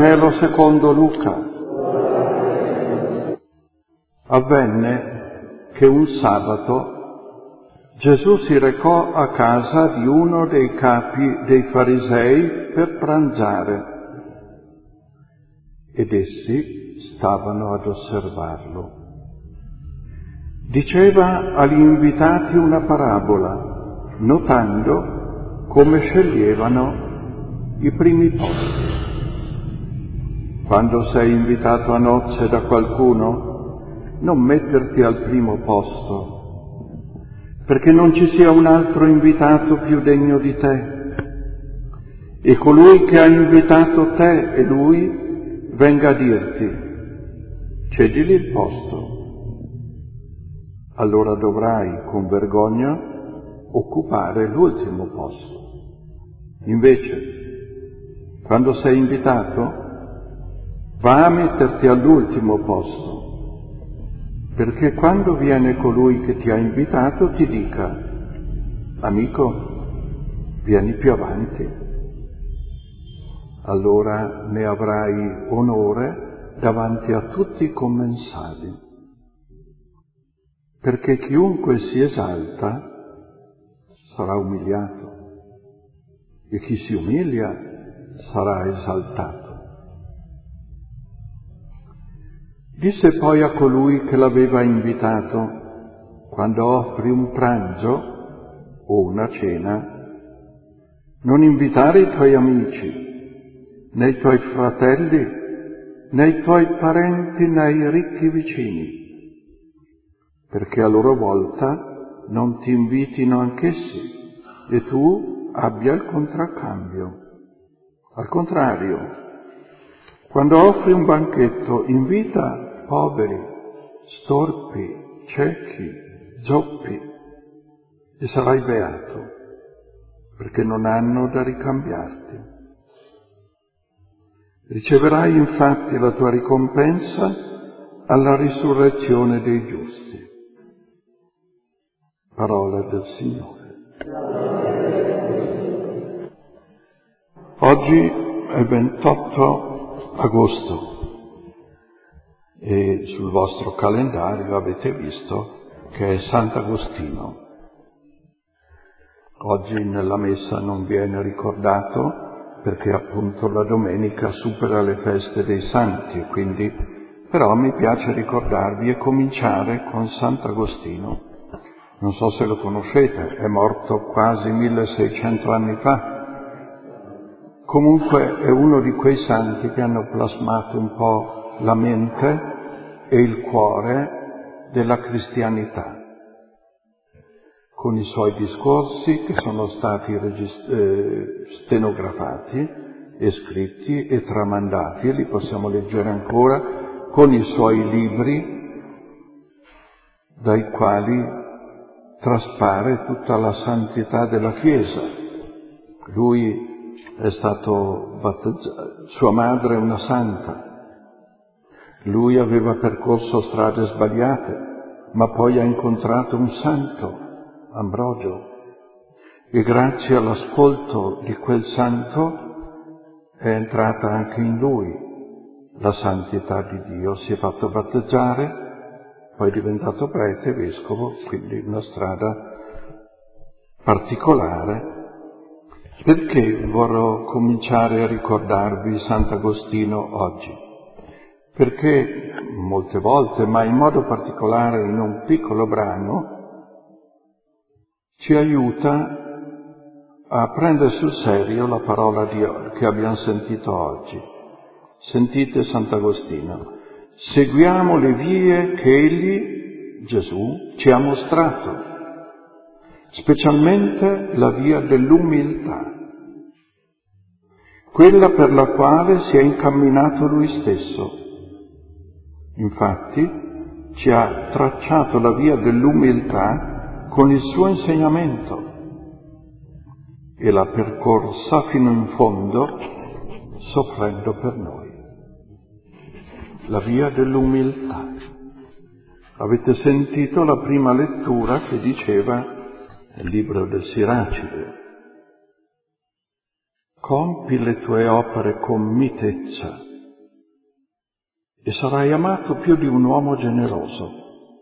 Vangelo secondo Luca. Avvenne che un sabato Gesù si recò a casa di uno dei capi dei farisei per pranzare ed essi stavano ad osservarlo. Diceva agli invitati una parabola, notando come sceglievano i primi posti. Quando sei invitato a nozze da qualcuno, non metterti al primo posto, perché non ci sia un altro invitato più degno di te. E colui che ha invitato te e lui venga a dirti, cedigli il posto. Allora dovrai, con vergogna, occupare l'ultimo posto. Invece, quando sei invitato, va a metterti all'ultimo posto, perché quando viene colui che ti ha invitato ti dica, amico, vieni più avanti. Allora ne avrai onore davanti a tutti i commensali, perché chiunque si esalta sarà umiliato e chi si umilia sarà esaltato. Disse poi a colui che l'aveva invitato, quando offri un pranzo o una cena, non invitare i tuoi amici, né i tuoi fratelli, né i tuoi parenti, né i ricchi vicini, perché a loro volta non ti invitino anch'essi e tu abbia il contraccambio. Al contrario, quando offri un banchetto, invita poveri, storpi, ciechi, zoppi, e sarai beato, perché non hanno da ricambiarti. Riceverai infatti la tua ricompensa alla risurrezione dei giusti. Parola del Signore. Oggi è 28 agosto. E sul vostro calendario avete visto che è Sant'Agostino. Oggi nella messa non viene ricordato perché appunto la domenica supera le feste dei santi, quindi però mi piace ricordarvi e cominciare con Sant'Agostino. Non so se lo conoscete, è morto quasi 1600 anni fa. Comunque è uno di quei santi che hanno plasmato un po' la mente e il cuore della cristianità, con i suoi discorsi che sono stati stenografati e scritti e tramandati, e li possiamo leggere ancora, con i suoi libri dai quali traspare tutta la santità della Chiesa. Lui è stato battezzato, sua madre è una santa. Lui aveva percorso strade sbagliate, ma poi ha incontrato un santo, Ambrogio, e grazie all'ascolto di quel santo è entrata anche in lui la santità di Dio. Si è fatto battezzare, poi è diventato prete, vescovo, quindi una strada particolare. Perché vorrò cominciare a ricordarvi Sant'Agostino oggi? Perché molte volte, ma in modo particolare in un piccolo brano, ci aiuta a prendere sul serio la parola che abbiamo sentito oggi. Sentite Sant'Agostino. Seguiamo le vie che Egli, Gesù, ci ha mostrato, specialmente la via dell'umiltà, quella per la quale si è incamminato Lui stesso. Infatti, ci ha tracciato la via dell'umiltà con il suo insegnamento e l'ha percorsa fino in fondo, soffrendo per noi. La via dell'umiltà. Avete sentito la prima lettura che diceva nel libro del Siracide: compi le tue opere con mitezza e sarai amato più di un uomo generoso.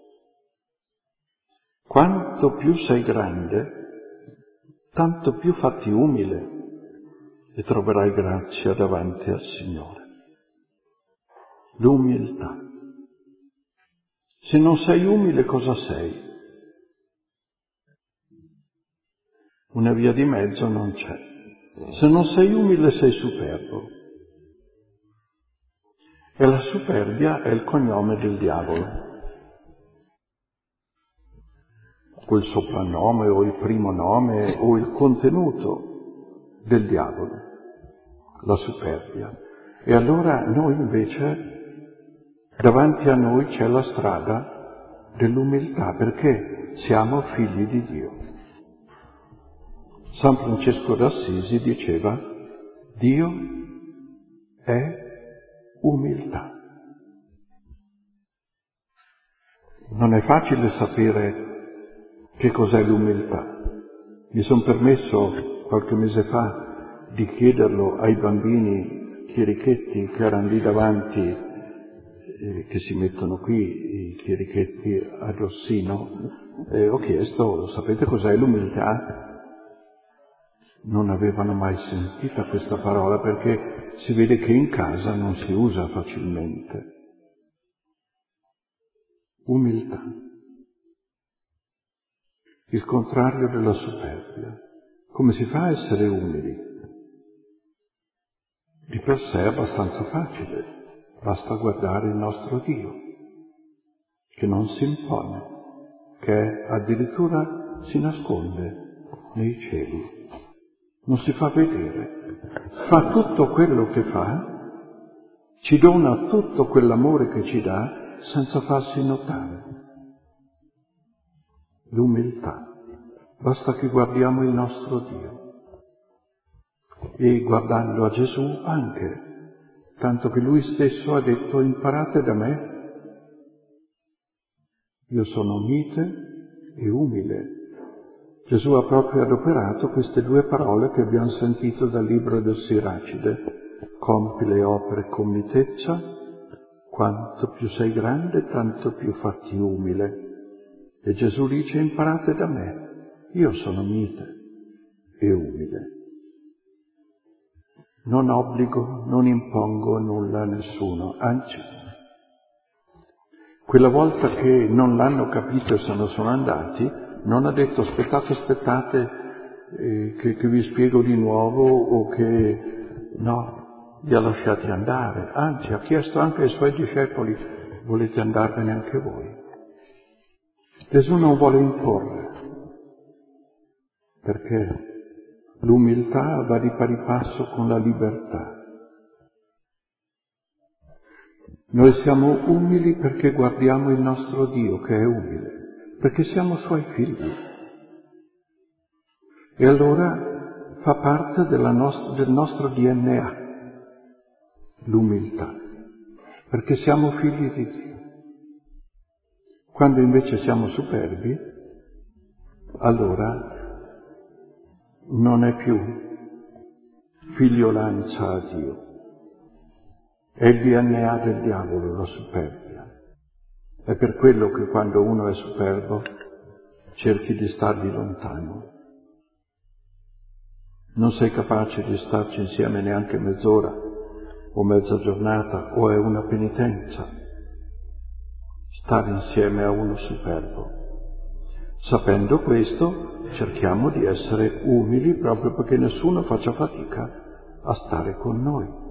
Quanto più sei grande, tanto più fatti umile e troverai grazia davanti al Signore. L'umiltà. Se non sei umile, cosa sei? Una via di mezzo non c'è. Se non sei umile, sei superbo. E la superbia è il cognome del diavolo. O il soprannome, o il primo nome, o il contenuto del diavolo. La superbia. E allora noi invece, davanti a noi c'è la strada dell'umiltà, perché siamo figli di Dio. San Francesco d'Assisi diceva: Dio è umiltà. Non è facile sapere che cos'è l'umiltà. Mi sono permesso qualche mese fa di chiederlo ai bambini chierichetti che erano lì davanti, che si mettono qui, i chierichetti ad Ossino, ho chiesto: sapete cos'è l'umiltà? Non avevano mai sentita questa parola, perché si vede che in casa non si usa facilmente. Umiltà. Il contrario della superbia. Come si fa a essere umili? Di per sé è abbastanza facile, basta guardare il nostro Dio, che non si impone, che addirittura si nasconde nei cieli. Non si fa vedere, fa tutto quello che fa, ci dona tutto quell'amore che ci dà senza farsi notare. L'umiltà. Basta che guardiamo il nostro Dio. E guardando a Gesù anche, tanto che Lui stesso ha detto: imparate da me, io sono mite e umile. Gesù ha proprio adoperato queste due parole che abbiamo sentito dal libro del Siracide: compi le opere con mitezza, quanto più sei grande, tanto più fatti umile. E Gesù dice: imparate da me, io sono mite e umile. Non obbligo, non impongo nulla a nessuno, anzi, quella volta che non l'hanno capito e se ne sono andati, non ha detto: aspettate, che vi spiego di nuovo, o che no, li ha lasciati andare. Anzi, ha chiesto anche ai suoi discepoli: volete andarvene anche voi? Gesù non vuole imporre, perché l'umiltà va di pari passo con la libertà. Noi siamo umili perché guardiamo il nostro Dio, che è umile, perché siamo Suoi figli. E allora fa parte del nostro DNA, l'umiltà, perché siamo figli di Dio. Quando invece siamo superbi, allora non è più figliolanza a Dio. È il DNA del diavolo, la superbia. È per quello che quando uno è superbo cerchi di stargli lontano. Non sei capace di starci insieme neanche mezz'ora o mezza giornata, o è una penitenza stare insieme a uno superbo. Sapendo questo, cerchiamo di essere umili proprio perché nessuno faccia fatica a stare con noi.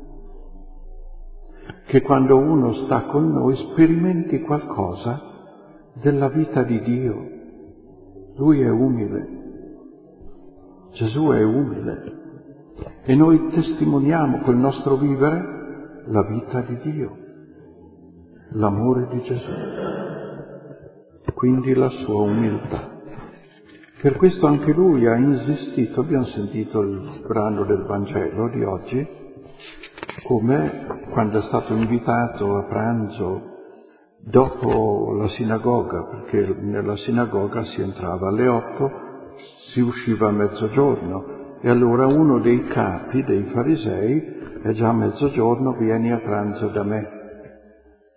Che quando uno sta con noi sperimenti qualcosa della vita di Dio. Lui è umile, Gesù è umile, e noi testimoniamo col nostro vivere la vita di Dio, l'amore di Gesù, quindi la sua umiltà. Per questo anche Lui ha insistito, abbiamo sentito il brano del Vangelo di oggi, come quando è stato invitato a pranzo dopo la sinagoga, perché nella sinagoga si entrava alle 8, si usciva a mezzogiorno, e allora uno dei capi, dei farisei: è già mezzogiorno, vieni a pranzo da me.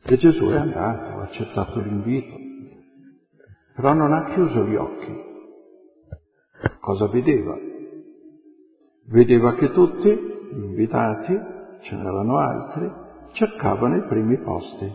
E Gesù è andato, ha accettato l'invito, però non ha chiuso gli occhi. Cosa vedeva? Vedeva che tutti, gli invitati, ce n'erano altri, cercavano i primi posti.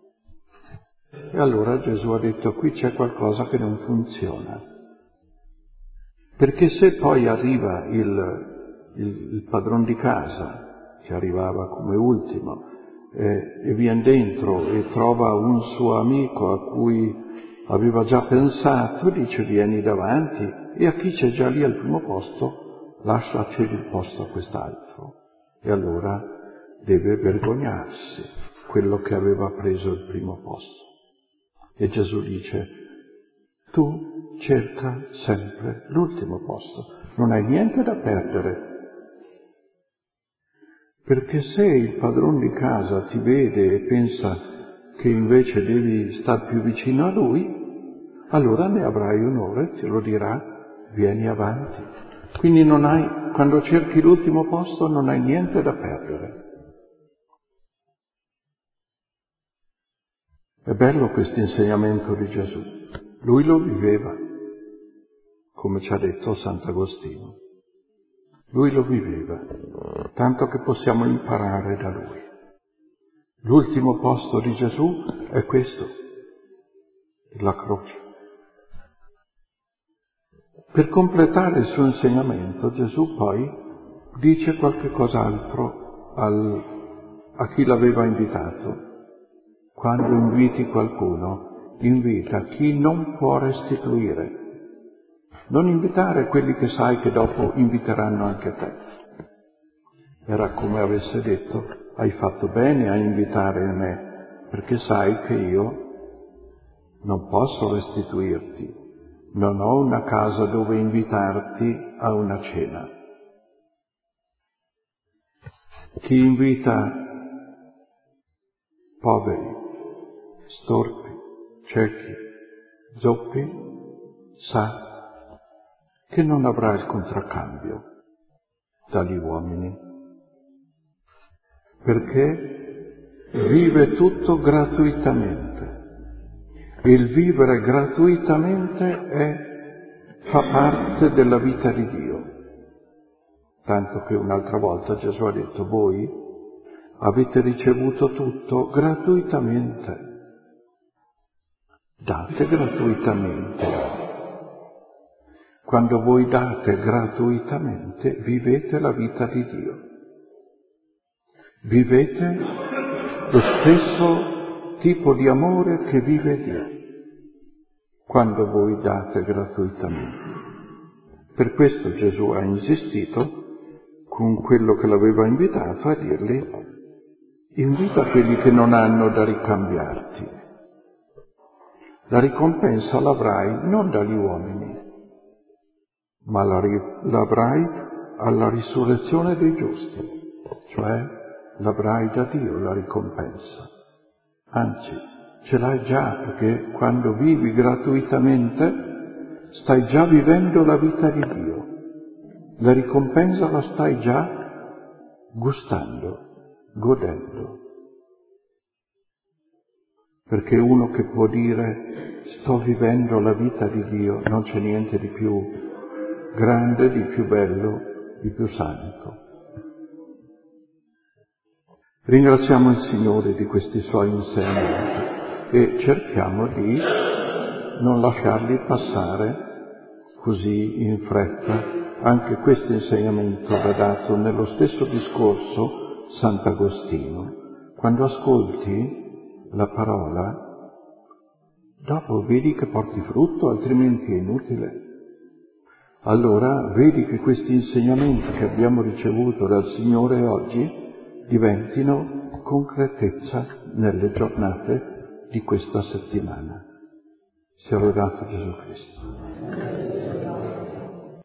E allora Gesù ha detto: qui c'è qualcosa che non funziona. Perché se poi arriva il padron di casa, che arrivava come ultimo, e viene dentro e trova un suo amico a cui aveva già pensato, dice: vieni davanti, e a chi c'è già lì al primo posto lascia cedi il posto a quest'altro. E allora deve vergognarsi quello che aveva preso il primo posto. E Gesù dice: tu cerca sempre l'ultimo posto, non hai niente da perdere. Perché se il padron di casa ti vede e pensa che invece devi star più vicino a lui, allora ne avrai onore, te lo dirà: vieni avanti. Quindi quando cerchi l'ultimo posto non hai niente da perdere. È bello questo insegnamento di Gesù. Lui lo viveva, come ci ha detto Sant'Agostino. Lui lo viveva, tanto che possiamo imparare da lui. L'ultimo posto di Gesù è questo, la croce. Per completare il suo insegnamento, Gesù poi dice qualche cos'altro a chi l'aveva invitato. Quando inviti qualcuno, invita chi non può restituire. Non invitare quelli che sai che dopo inviteranno anche te. Era come avesse detto: hai fatto bene a invitare me, perché sai che io non posso restituirti, non ho una casa dove invitarti a una cena. Chi invita poveri, storpi, ciechi, zoppi, sa che non avrà il contraccambio dagli uomini, perché vive tutto gratuitamente. E il vivere gratuitamente fa parte della vita di Dio. Tanto che un'altra volta Gesù ha detto: voi avete ricevuto tutto gratuitamente. Date gratuitamente. Quando voi date gratuitamente, vivete la vita di Dio. Vivete lo stesso tipo di amore che vive Dio, quando voi date gratuitamente. Per questo Gesù ha insistito con quello che l'aveva invitato a dirgli: invita quelli che non hanno da ricambiarti. La ricompensa l'avrai non dagli uomini, ma l'avrai alla risurrezione dei giusti, cioè l'avrai da Dio la ricompensa. Anzi, ce l'hai già, perché quando vivi gratuitamente stai già vivendo la vita di Dio. La ricompensa la stai già gustando, godendo. Perché uno che può dire: sto vivendo la vita di Dio, non c'è niente di più grande, di più bello, di più santo. Ringraziamo il Signore di questi Suoi insegnamenti e cerchiamo di non lasciarli passare così in fretta. Anche questo insegnamento va dato nello stesso discorso Sant'Agostino. Quando ascolti la parola, dopo vedi che porti frutto, altrimenti è inutile. Allora vedi che questi insegnamenti che abbiamo ricevuto dal Signore oggi diventino concretezza nelle giornate di questa settimana. Sia lodato Gesù Cristo.